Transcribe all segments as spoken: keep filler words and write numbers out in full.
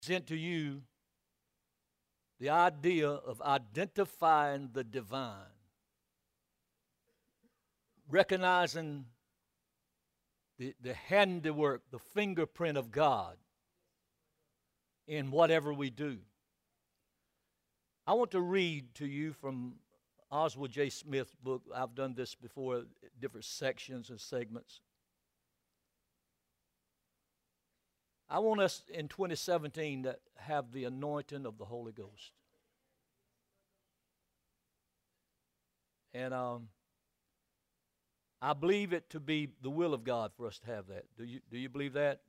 present to you the idea of identifying the divine, recognizing the, the handiwork, the fingerprint of God in whatever we do. I want to read to you from Oswald J. Smith's book. I've done this before, different sections and segments. I want us in twenty seventeen to have the anointing of the Holy Ghost. And um, I believe it to be the will of God for us to have that. Do you, do you believe that?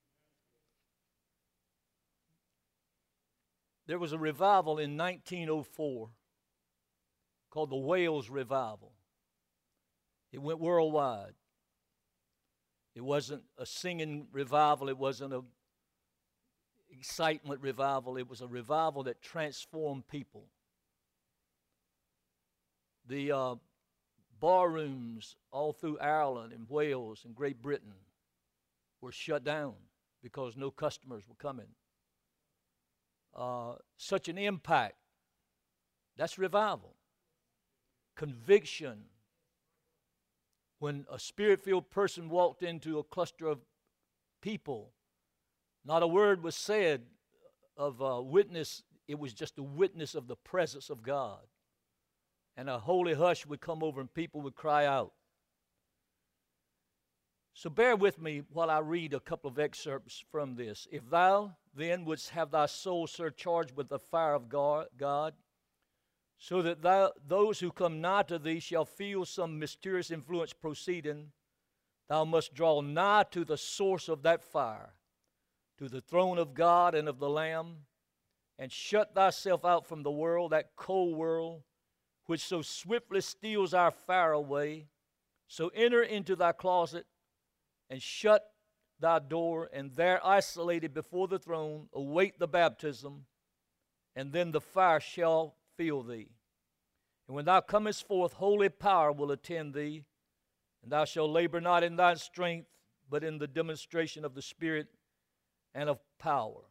There was a revival in nineteen oh four called the Wales Revival. It went worldwide. It wasn't a singing revival. It wasn't an excitement revival. It was a revival that transformed people. The uh, bar rooms all through Ireland and Wales and Great Britain were shut down because no customers were coming. Uh, such an impact. That's revival. Conviction. When a spirit-filled person walked into a cluster of people, not a word was said of a witness. It was just a witness of the presence of God. And a holy hush would come over and people would cry out. So bear with me while I read a couple of excerpts from this. If thou then wouldst have thy soul surcharged with the fire of God, so that thou, those who come nigh to thee shall feel some mysterious influence proceeding, thou must draw nigh to the source of that fire, to the throne of God and of the Lamb, and shut thyself out from the world, that cold world, which so swiftly steals our fire away. So enter into thy closet, and shut thy door, and there isolated before the throne, await the baptism, and then the fire shall fill thee. And when thou comest forth, holy power will attend thee, and thou shalt labor not in thy strength, but in the demonstration of the Spirit and of power.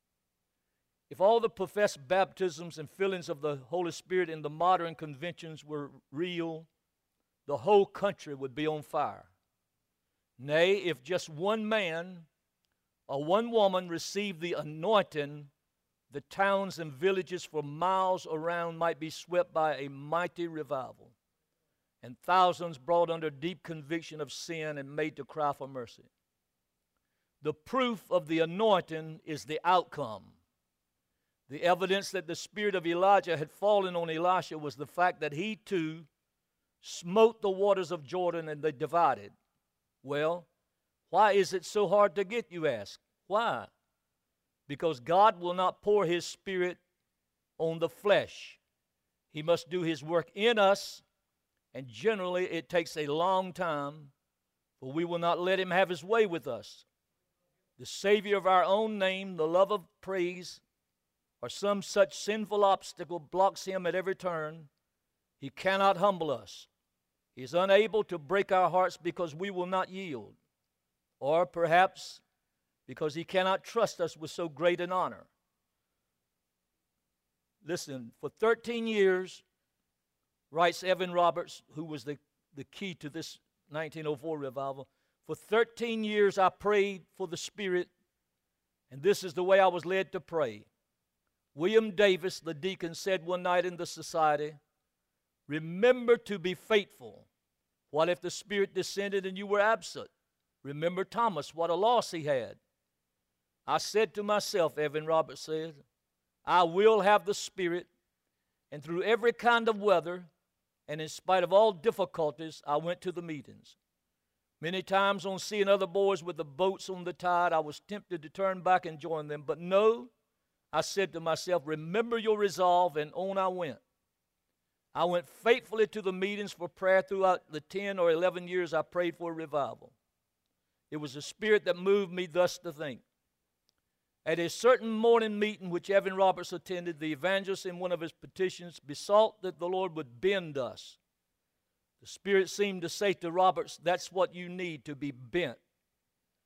If all the professed baptisms and fillings of the Holy Spirit in the modern conventions were real, the whole country would be on fire. Nay, if just one man or one woman received the anointing, the towns and villages for miles around might be swept by a mighty revival, and thousands brought under deep conviction of sin and made to cry for mercy. The proof of the anointing is the outcome. The evidence that the spirit of Elijah had fallen on Elisha was the fact that he too smote the waters of Jordan and they divided. Well, why is it so hard to get, you ask? Why? Because God will not pour his Spirit on the flesh. He must do his work in us, and generally it takes a long time, for we will not let him have his way with us. The Savior of our own name, the love of praise, or some such sinful obstacle blocks him at every turn. He cannot humble us. He is unable to break our hearts because we will not yield, or perhaps because he cannot trust us with so great an honor. Listen, for thirteen years, writes Evan Roberts, who was the, the key to this nineteen oh four revival, for thirteen years I prayed for the Spirit, and this is the way I was led to pray. William Davis, the deacon, said one night in the society, remember to be faithful. What if the Spirit descended and you were absent? Remember Thomas, what a loss he had. I said to myself, Evan Roberts said, I will have the Spirit, and through every kind of weather, and in spite of all difficulties, I went to the meetings. Many times on seeing other boys with the boats on the tide, I was tempted to turn back and join them. But no, I said to myself, remember your resolve, and on I went. I went faithfully to the meetings for prayer throughout the ten or eleven years I prayed for a revival. It was the Spirit that moved me thus to think. At a certain morning meeting which Evan Roberts attended, the evangelist in one of his petitions besought that the Lord would bend us. The Spirit seemed to say to Roberts, that's what you need, to be bent.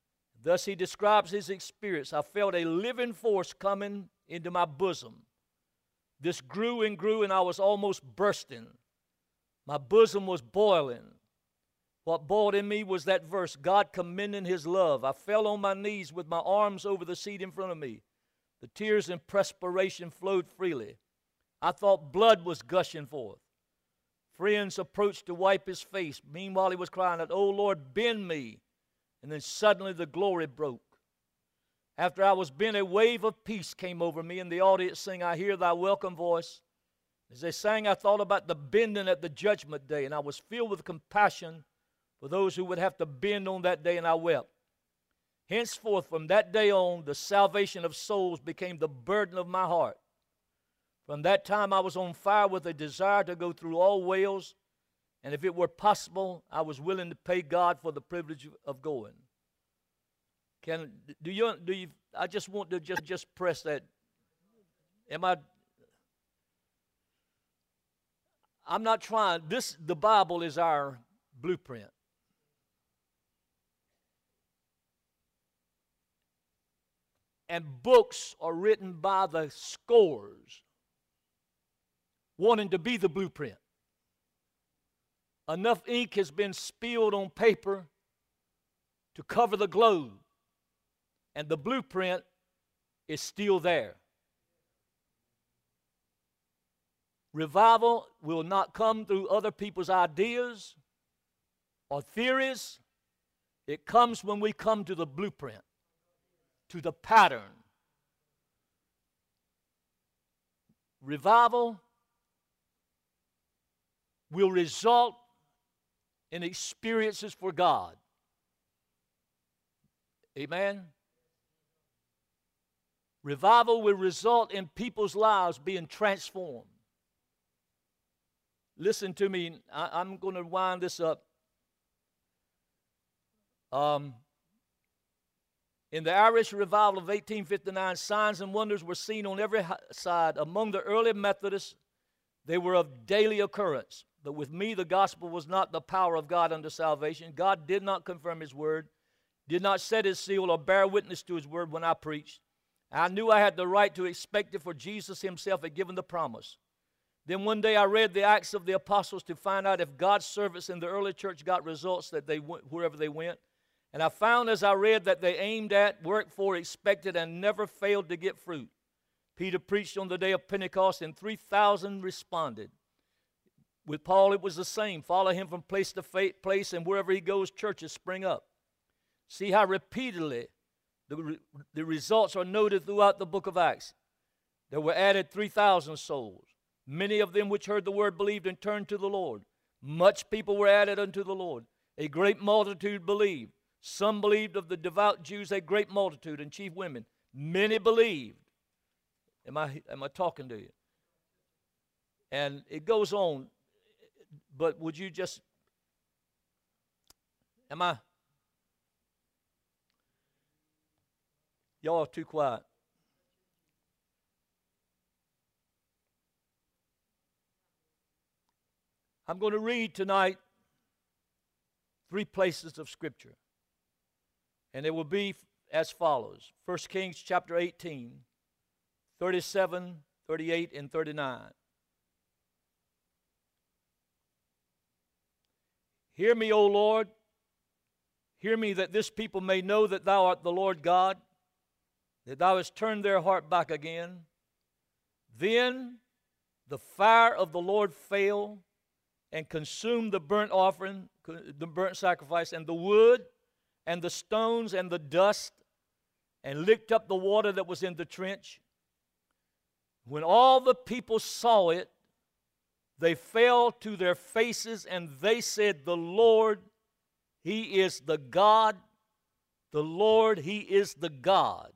Thus he describes his experience. I felt a living force coming into my bosom. This grew and grew, and I was almost bursting. My bosom was boiling. What boiled in me was that verse, God commending his love. I fell on my knees with my arms over the seat in front of me. The tears and perspiration flowed freely. I thought blood was gushing forth. Friends approached to wipe his face. Meanwhile, he was crying out, "Oh, Lord, bend me." And then suddenly the glory broke. After I was bent, a wave of peace came over me, and the audience sang, "I hear thy welcome voice." As they sang, I thought about the bending at the judgment day, and I was filled with compassion for those who would have to bend on that day, and I wept. Henceforth, from that day on, the salvation of souls became the burden of my heart. From that time, I was on fire with a desire to go through all Wales, and if it were possible, I was willing to pay God for the privilege of going. Can do you do you? I just want to just just press that. Am I? I'm not trying. This the Bible is our blueprint. And books are written by the scores, wanting to be the blueprint. Enough ink has been spilled on paper to cover the globe, and the blueprint is still there. Revival will not come through other people's ideas or theories. It comes when we come to the blueprint, to the pattern. Revival will result in experiences for God. Amen? Revival will result in people's lives being transformed. Listen to me. I, I'm going to wind this up. Um, in the Irish revival of eighteen fifty-nine, signs and wonders were seen on every side. Among the early Methodists, they were of daily occurrence. But with me, the gospel was not the power of God unto salvation. God did not confirm his word, did not set his seal or bear witness to his word when I preached. I knew I had the right to expect it, for Jesus himself had given the promise. Then one day I read the Acts of the Apostles to find out if God's servants in the early church got results that they went, wherever they went. And I found as I read that they aimed at, worked for, expected, and never failed to get fruit. Peter preached on the day of Pentecost, and three thousand responded. With Paul, it was the same. Follow him from place to place, and wherever he goes, churches spring up. See how repeatedly the, re the results are noted throughout the book of Acts. There were added three thousand souls. Many of them which heard the word believed and turned to the Lord. Much people were added unto the Lord. A great multitude believed. Some believed of the devout Jews, a great multitude, and chief women. Many believed. Am I, am I talking to you? And it goes on. But would you just, am I, y'all are too quiet. I'm going to read tonight three places of Scripture. And it will be as follows. First Kings chapter eighteen, thirty-seven, thirty-eight, and thirty-nine. Hear me, O Lord. Hear me, that this people may know that thou art the Lord God, that thou hast turned their heart back again. Then the fire of the Lord fell and consumed the burnt offering, the burnt sacrifice, and the wood, and the stones, and the dust, and licked up the water that was in the trench. When all the people saw it, they fell to their faces, and they said, "The Lord, he is the God. The Lord, he is the God."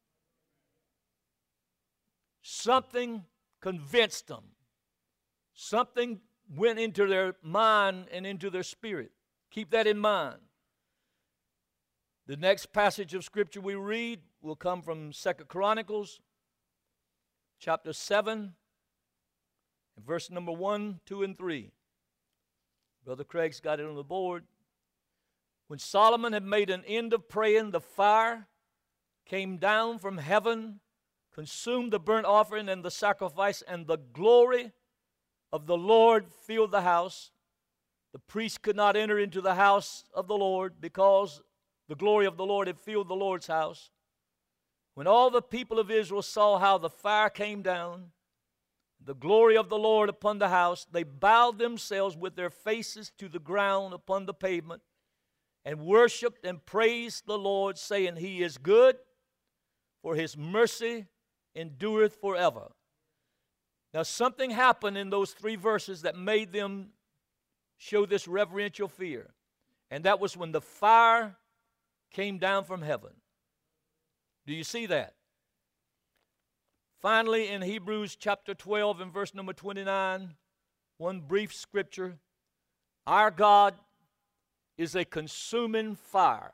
Something convinced them. Something went into their mind and into their spirit. Keep that in mind. The next passage of Scripture we read will come from Second Chronicles, chapter seven, verse number one, two, and three. Brother Craig's got it on the board. When Solomon had made an end of praying, the fire came down from heaven, consumed the burnt offering and the sacrifice, and the glory of the Lord filled the house. The priest could not enter into the house of the Lord because the glory of the Lord had filled the Lord's house. When all the people of Israel saw how the fire came down, the glory of the Lord upon the house, they bowed themselves with their faces to the ground upon the pavement and worshiped and praised the Lord, saying, He is good, for His mercy endureth forever. Now something happened in those three verses that made them show this reverential fear. And that was when the fire came down from heaven. Do you see that? Finally, in Hebrews chapter twelve and verse number twenty-nine, one brief scripture, our God is a consuming fire.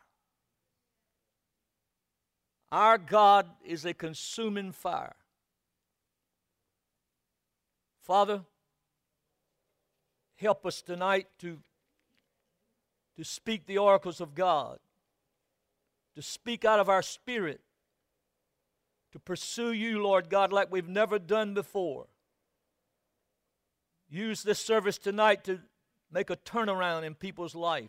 Our God is a consuming fire. Father, help us tonight to, to speak the oracles of God, to speak out of our spirit, to pursue you, Lord God, like we've never done before. Use this service tonight to make a turnaround in people's life.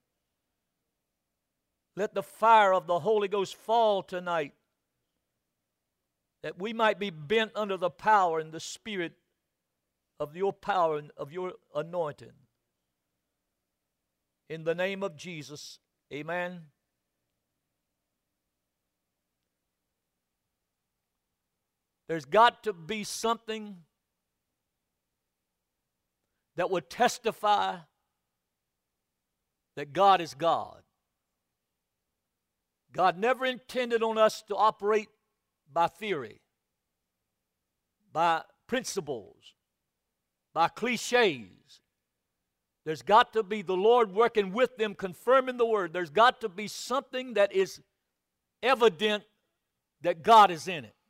Let the fire of the Holy Ghost fall tonight, that we might be bent under the power and the spirit of your power and of your anointing. In the name of Jesus, amen. There's got to be something that would testify that God is God. God never intended on us to operate by theory, by principles, by cliches. There's got to be the Lord working with them, confirming the word. There's got to be something that is evident that God is in it.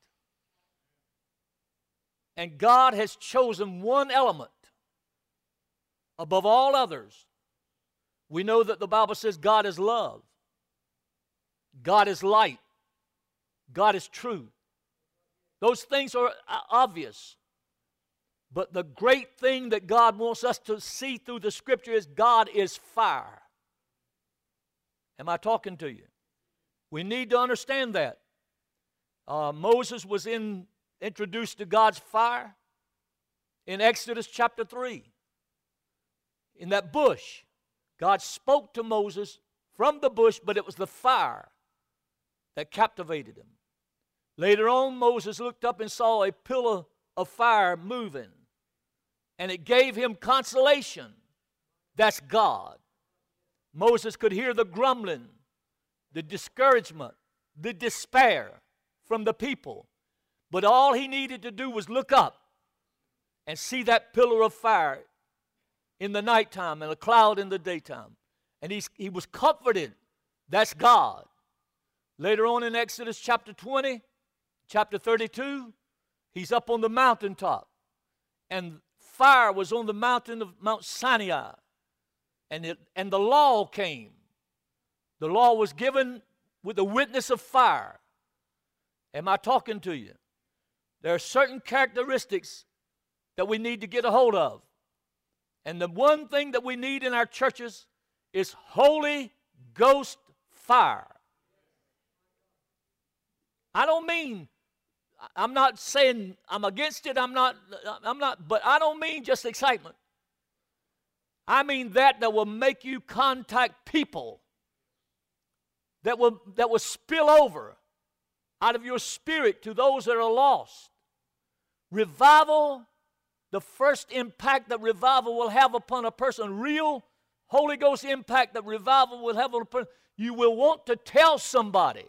And God has chosen one element above all others. We know that the Bible says God is love. God is light. God is truth. Those things are obvious. But the great thing that God wants us to see through the Scripture is God is fire. Am I talking to you? We need to understand that. Uh, Moses was in, introduced to God's fire in Exodus chapter three. In that bush, God spoke to Moses from the bush, but it was the fire that captivated him. Later on, Moses looked up and saw a pillar of fire moving, and it gave him consolation. That's God. Moses could hear the grumbling, the discouragement, the despair from the people, but all he needed to do was look up and see that pillar of fire in the nighttime and a cloud in the daytime. And he's, he was comforted. That's God. Later on in Exodus chapter twenty, chapter thirty-two, he's up on the mountaintop. And fire was on the mountain of Mount Sinai. And, it, and the law came. The law was given with the witness of fire. Am I talking to you? There are certain characteristics that we need to get a hold of. And the one thing that we need in our churches is Holy Ghost fire. I don't mean, I'm not saying I'm against it, I'm not, I'm not, but I don't mean just excitement. I mean that that will make you contact people, that will, that will spill over out of your spirit to those that are lost. Revival, the first impact that revival will have upon a person, real Holy Ghost impact that revival will have on a person, you will want to tell somebody.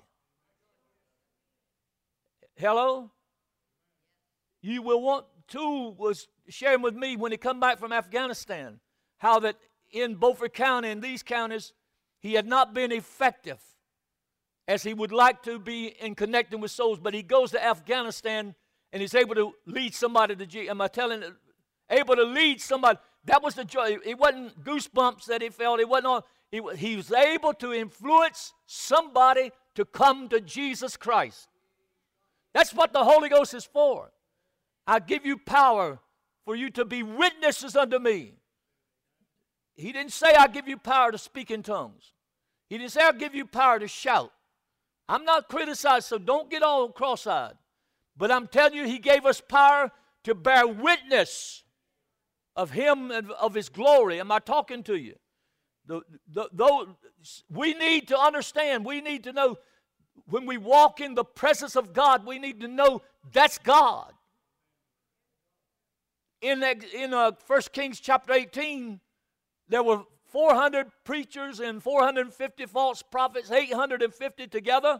Hello? You will want to, was sharing with me when he come back from Afghanistan, how that in Beaufort County and these counties, he had not been effective as he would like to be in connecting with souls, but he goes to Afghanistan and he's able to lead somebody to Jesus. Am I telling you? Able to lead somebody. That was the joy. It wasn't goosebumps that he felt. It wasn't all. He, he was able to influence somebody to come to Jesus Christ. That's what the Holy Ghost is for. I give you power for you to be witnesses unto me. He didn't say, I give you power to speak in tongues. He didn't say, I'll give you power to shout. I'm not criticized, so don't get all cross-eyed. But I'm telling you, he gave us power to bear witness of him and of his glory. Am I talking to you? The, the, the, we need to understand, we need to know, when we walk in the presence of God, we need to know that's God. In, in uh, First Kings chapter eighteen, there were four hundred preachers and four hundred fifty false prophets, eight hundred fifty together,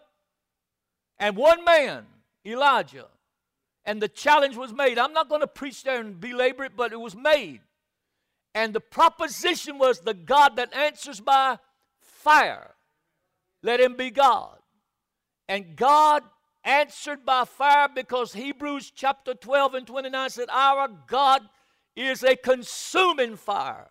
and one man, Elijah. And the challenge was made. I'm not going to preach there and belabor it, but it was made. And the proposition was, the God that answers by fire, let him be God. And God answered by fire, because Hebrews chapter twelve and twenty-nine said, our God is a consuming fire.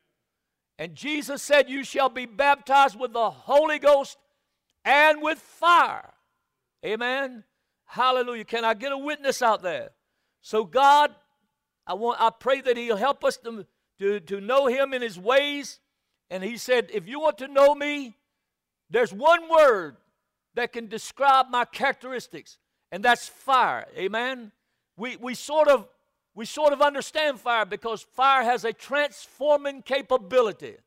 And Jesus said, you shall be baptized with the Holy Ghost and with fire. Amen. Hallelujah. Can I get a witness out there? So God, I want I pray that he'll help us to, to, to know him in his ways. And he said, if you want to know me, there's one word that can describe my characteristics, and that's fire. Amen. We we sort of we sort of understand fire because fire has a transforming capability.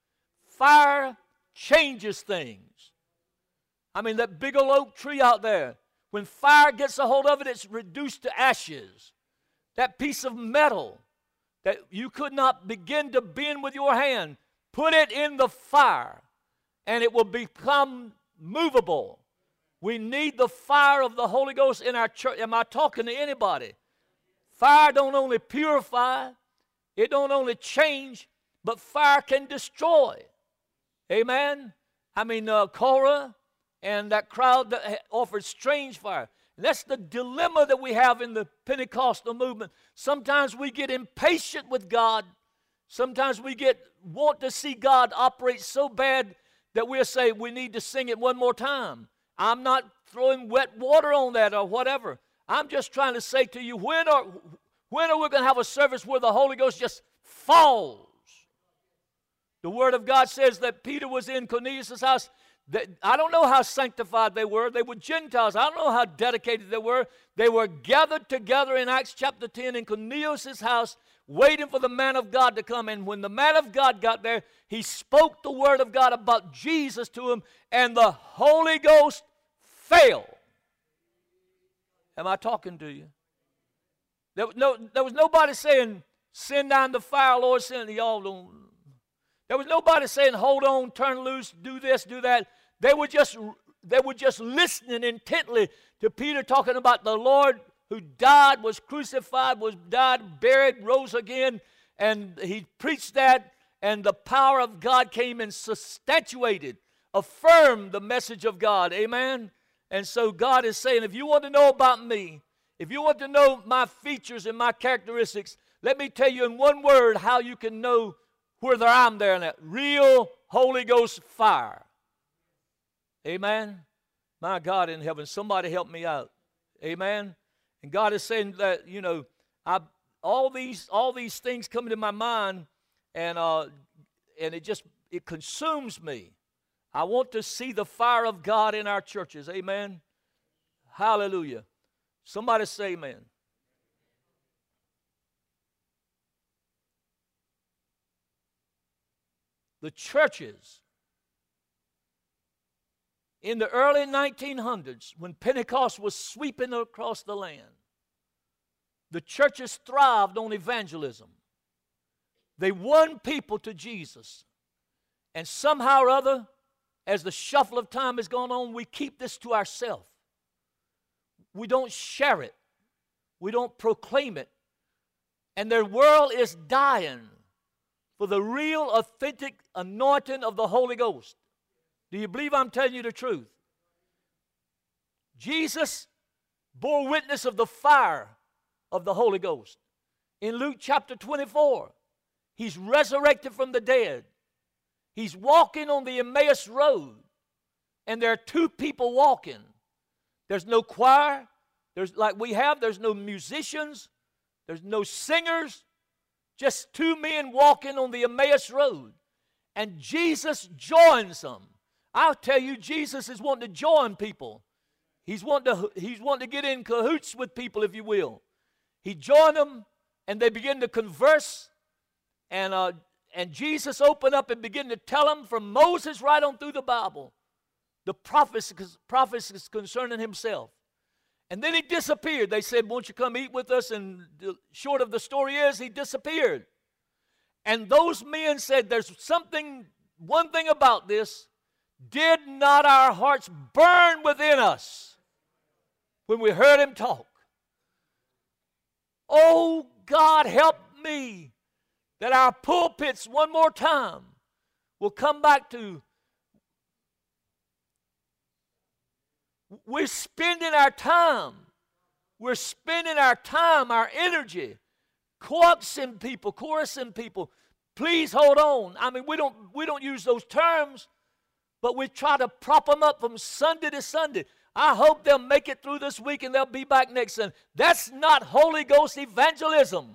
Fire changes things. I mean, that big old oak tree out there, when fire gets a hold of it, it's reduced to ashes. That piece of metal that you could not begin to bend with your hand, put it in the fire, and it will become movable. We need the fire of the Holy Ghost in our church. Am I talking to anybody? Fire don't only purify, it don't only change, but fire can destroy. Amen? I mean, uh, Korah and that crowd that offered strange fire. And that's the dilemma that we have in the Pentecostal movement. Sometimes we get impatient with God. Sometimes we get want to see God operate so bad that we'll say we need to sing it one more time. I'm not throwing wet water on that or whatever. I'm just trying to say to you, when are, when are we going to have a service where the Holy Ghost just falls? The Word of God says that Peter was in Cornelius' house. That, I don't know how sanctified they were. They were Gentiles. I don't know how dedicated they were. They were gathered together in Acts chapter ten in Cornelius' house, waiting for the man of God to come. And when the man of God got there, he spoke the word of God about Jesus to him, and the Holy Ghost fell. Am I talking to you? There was, no, there was nobody saying, send down the fire, Lord, send it. Y'all don't. There was nobody saying, hold on, turn loose, do this, do that. They were just, they were just listening intently to Peter talking about the Lord who died, was crucified, was died, buried, rose again. And he preached that, and the power of God came and substantiated, affirmed the message of God. Amen? And so God is saying, if you want to know about me, if you want to know my features and my characteristics, let me tell you in one word how you can know whether I'm there in that real Holy Ghost fire. Amen? My God in heaven, somebody help me out. Amen? And God is saying that, you know, I, all these all these things come into my mind, and uh, and it just, it consumes me. I want to see the fire of God in our churches. Amen? Hallelujah. Somebody say amen. The churches in the early nineteen hundreds, when Pentecost was sweeping across the land, the churches thrived on evangelism. They won people to Jesus. And somehow or other, as the shuffle of time has gone on, we keep this to ourselves. We don't share it. We don't proclaim it. And their world is dying for the real, authentic anointing of the Holy Ghost. Do you believe I'm telling you the truth? Jesus bore witness of the fire of the Holy Ghost. In Luke chapter twenty-four, he's resurrected from the dead. He's walking on the Emmaus Road, and there are two people walking. There's no choir. There's like we have. There's no musicians. There's no singers. Just two men walking on the Emmaus Road. And Jesus joins them. I'll tell you, Jesus is wanting to join people. He's wanting to, he's wanting to get in cahoots with people, if you will. He joined them, and they begin to converse. And, uh, and Jesus opened up and began to tell them from Moses right on through the Bible, the prophecies, prophecies concerning himself. And then he disappeared. They said, won't you come eat with us? And the short of the story is, he disappeared. And those men said, there's something, one thing about this. Did not our hearts burn within us when we heard him talk? Oh, God, help me that our pulpits one more time will come back to, we're spending our time, we're spending our time, our energy, coaxing people, chorusing people. Please hold on. I mean, we don't, we don't use those terms, but we try to prop them up from Sunday to Sunday. I hope they'll make it through this week and they'll be back next Sunday. That's not Holy Ghost evangelism.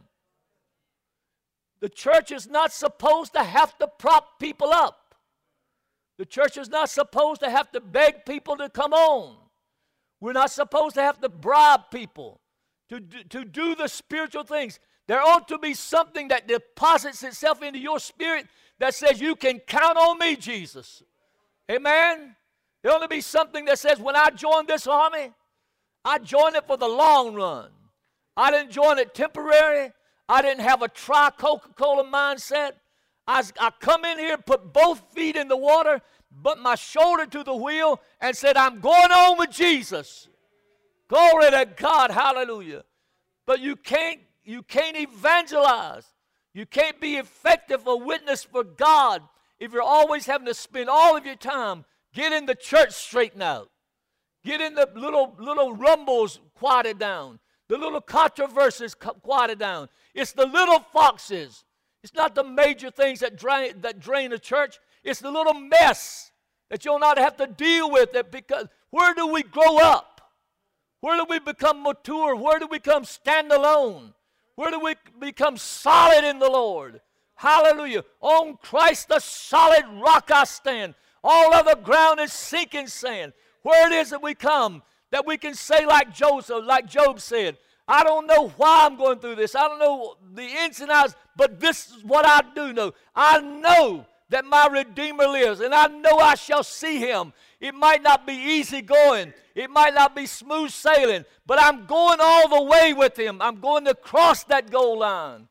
The church is not supposed to have to prop people up. The church is not supposed to have to beg people to come on. We're not supposed to have to bribe people to do, to do the spiritual things. There ought to be something that deposits itself into your spirit that says, you can count on me, Jesus. Amen? There ought to be something that says, when I joined this army, I joined it for the long run. I didn't join it temporary. I didn't have a try Coca-Cola mindset. I, I come in here, put both feet in the water, but my shoulder to the wheel, and said, I'm going on with Jesus. Glory to God, hallelujah. But you can't, you can't evangelize. You can't be effective a witness for God if you're always having to spend all of your time getting the church straightened out. Getting the little, little rumbles quieted down. The little controversies quieted down. It's the little foxes. It's not the major things that drain, that drain the church. It's the little mess that you'll not have to deal with. That because where do we grow up? Where do we become mature? Where do we become standalone? Where do we become solid in the Lord? Hallelujah. On Christ the solid rock I stand. All other ground is sinking sand. Where it is that we come, that we can say like Joseph, like Job said, I don't know why I'm going through this. I don't know the ins and outs, but this is what I do know. I know that my Redeemer lives, and I know I shall see him. It might not be easy going. It might not be smooth sailing, but I'm going all the way with him. I'm going to cross that goal line.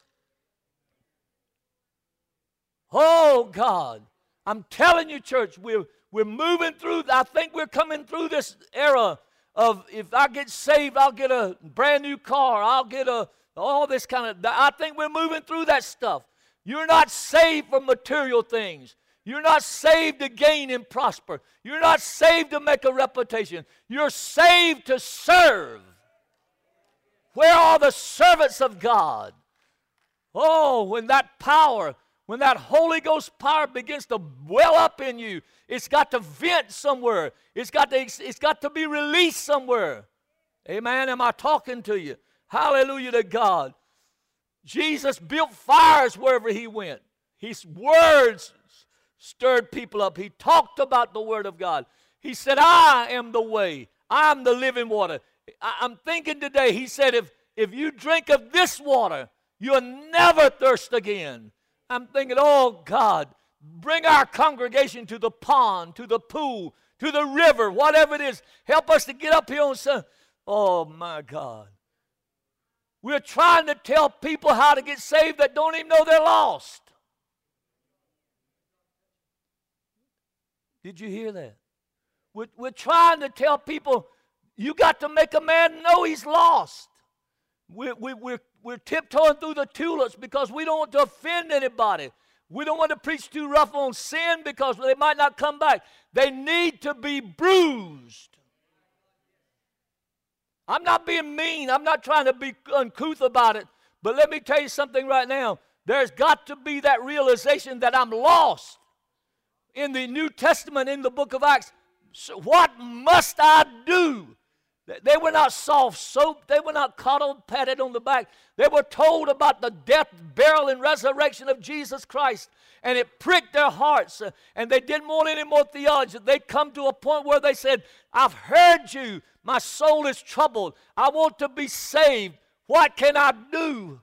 Oh, God. I'm telling you, church, we're, we're moving through. I think we're coming through this era of if I get saved, I'll get a brand new car. I'll get a all this kind of, I think we're moving through that stuff. You're not saved for material things. You're not saved to gain and prosper. You're not saved to make a reputation. You're saved to serve. Where are the servants of God? Oh, when that power, when that Holy Ghost power begins to well up in you, it's got to vent somewhere. It's got to, it's got to be released somewhere. Amen. Am I talking to you? Hallelujah to God. Jesus built fires wherever he went. His words stirred people up. He talked about the Word of God. He said, I am the way. I am the living water. I, I'm thinking today, he said, if, if you drink of this water, you'll never thirst again. I'm thinking, oh God, bring our congregation to the pond, to the pool, to the river, whatever it is. Help us to get up here on Sunday. Oh my God. We're trying to tell people how to get saved that don't even know they're lost. Did you hear that? We're, we're trying to tell people you got to make a man know he's lost. We're, we, we're, we're tiptoeing through the tulips because we don't want to offend anybody. We don't want to preach too rough on sin because they might not come back. They need to be bruised. I'm not being mean. I'm not trying to be uncouth about it. But let me tell you something right now. There's got to be that realization that I'm lost. in the New Testament, in the book of Acts, so what must I do? They were not soft soap. They were not coddled, patted on the back. They were told about the death, burial, and resurrection of Jesus Christ. And it pricked their hearts. And they didn't want any more theology. They come to a point where they said, I've heard you. My soul is troubled. I want to be saved. What can I do?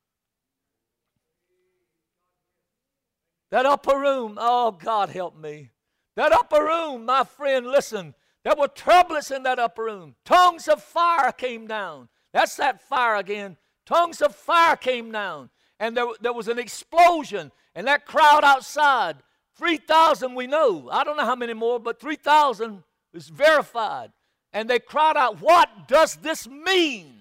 That upper room, oh, God help me. That upper room, my friend, listen. There were turbulence in that upper room. Tongues of fire came down. That's that fire again. Tongues of fire came down. And there, there was an explosion. And that crowd outside, three thousand we know. I don't know how many more, but three thousand is verified. And they cried out, what does this mean?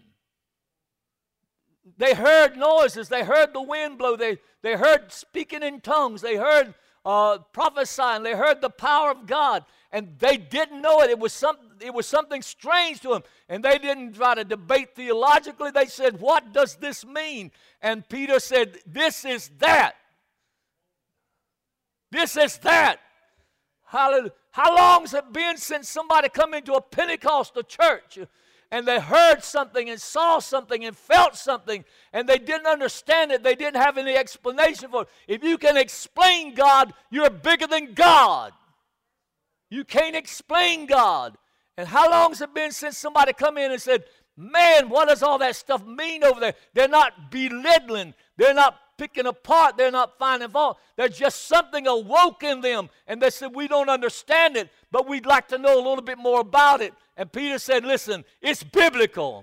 They heard noises. They heard the wind blow. They, they heard speaking in tongues. They heard uh, prophesying. They heard the power of God. And they didn't know it. It was, some, it was something strange to them. And they didn't try to debate theologically. They said, what does this mean? And Peter said, this is that. This is that. Hallelujah. How long has it been since somebody come into a Pentecostal church and they heard something and saw something and felt something and they didn't understand it? They didn't have any explanation for it. If you can explain God, you're bigger than God. You can't explain God. And how long has it been since somebody come in and said, man, what does all that stuff mean over there? They're not belittling. They're not picking apart. They're not finding fault. There's just something awoke in them. And they said, we don't understand it, but we'd like to know a little bit more about it. And Peter said, listen, it's biblical.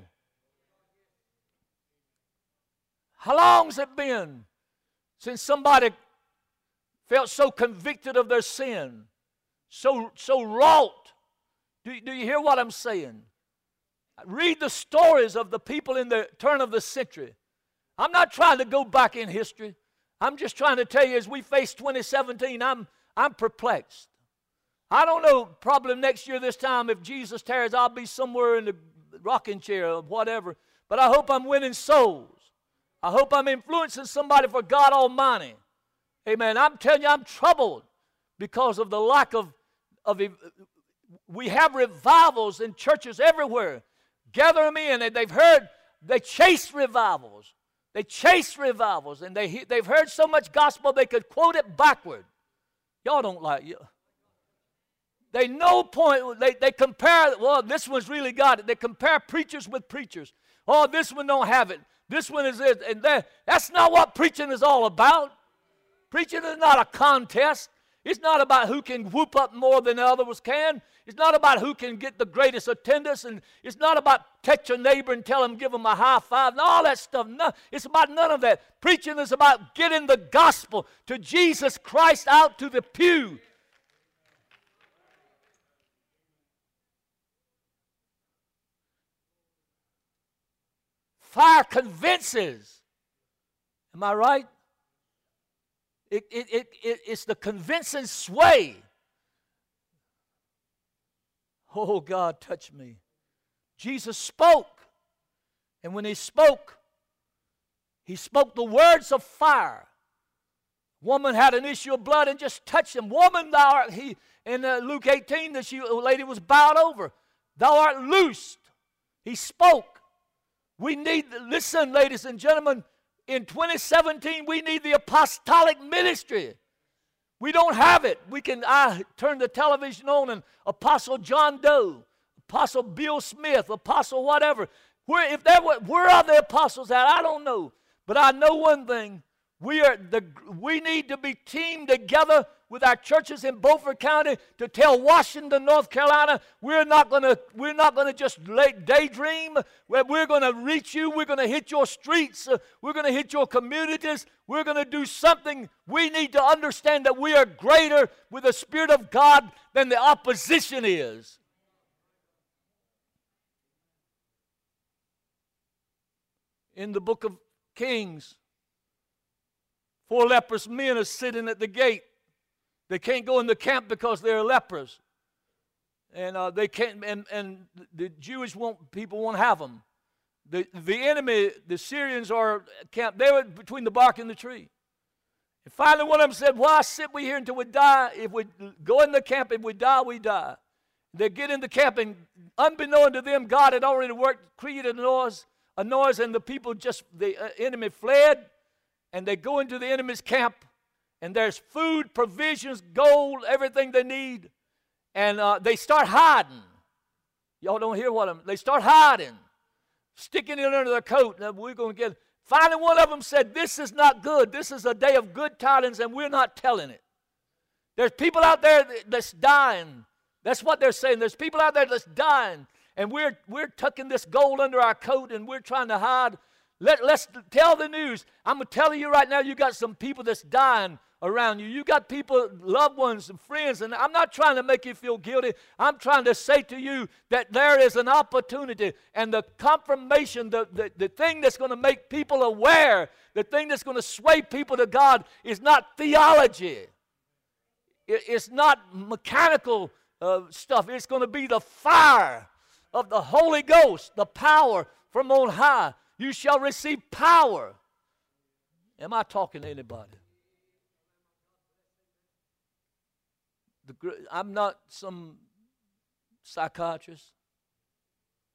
How long has it been since somebody felt so convicted of their sin? So, so wrought. Do, do you hear what I'm saying? Read the stories of the people in the turn of the century. I'm not trying to go back in history. I'm just trying to tell you, as we face twenty seventeen, I'm, I'm perplexed. I don't know, probably next year this time, if Jesus tarries, I'll be somewhere in the rocking chair or whatever. But I hope I'm winning souls. I hope I'm influencing somebody for God Almighty. Amen. I'm telling you, I'm troubled because of the lack of, of we have revivals in churches everywhere. Gather them in, and they've heard, they chase revivals. They chase revivals, and they, they've heard so much gospel they could quote it backward. Y'all don't like it. They know point, they, they compare, well, this one's really got it. They compare preachers with preachers. Oh, this one don't have it. This one is it. And that, that's not what preaching is all about. Preaching is not a contest. It's not about who can whoop up more than the others can. It's not about who can get the greatest attendance. And it's not about touch your neighbor and tell him, give him a high five and all that stuff. No, it's about none of that. Preaching is about getting the gospel to Jesus Christ out to the pew. Fire convinces. Am I right? It, it, it, it, it's the convincing sway. Oh, God, touch me. Jesus spoke. And when he spoke, he spoke the words of fire. Woman had an issue of blood and just touched him. Woman, thou art, he, in uh, Luke eighteen, the she, lady was bowed over. Thou art loosed. He spoke. We need, listen, ladies and gentlemen, in twenty seventeen, we need the apostolic ministry. We don't have it. We can, I turn the television on and Apostle John Doe, Apostle Bill Smith, Apostle whatever. Where, if there were, where are the apostles at? I don't know. But I know one thing. We are the, we need to be teamed together with our churches in Beaufort County to tell Washington, North Carolina, we're not going to we're not going to just lay, daydream. We're going to reach you. We're going to hit your streets. Uh, we're going to hit your communities. We're going to do something. We need to understand that we are greater with the Spirit of God than the opposition is. In the book of Kings, four leprous men are sitting at the gate. They can't go in the camp because they're lepers. And uh, they can't, and, and the Jewish won't, people won't have them. The, the enemy, the Syrians are camped, they were between the bark and the tree. And finally one of them said, why sit we here until we die? If we go in the camp, if we die, we die. They get in the camp, and unbeknown to them, God had already worked, created a noise, a noise, and the people just, the uh, enemy fled, and they go into the enemy's camp, and there's food, provisions, gold, everything they need, and uh, they start hiding. Y'all don't hear what I'm, they start hiding, sticking it under their coat, and we're going to get, finally one of them said, this is not good. This is a day of good tidings, and we're not telling it. There's people out there that's dying. That's what they're saying. There's people out there that's dying, and we're we're tucking this gold under our coat, and we're trying to hide. Let, let's tell the news. I'm going to tell you right now, you got some people that's dying around you. You got people, loved ones and friends, and I'm not trying to make you feel guilty. I'm trying to say to you that there is an opportunity, and the confirmation, the, the, the thing that's going to make people aware, the thing that's going to sway people to God is not theology. It, it's not mechanical Uh, stuff. It's going to be the fire of the Holy Ghost, the power from on high. You shall receive power. Am I talking to anybody? The, I'm not some psychiatrist.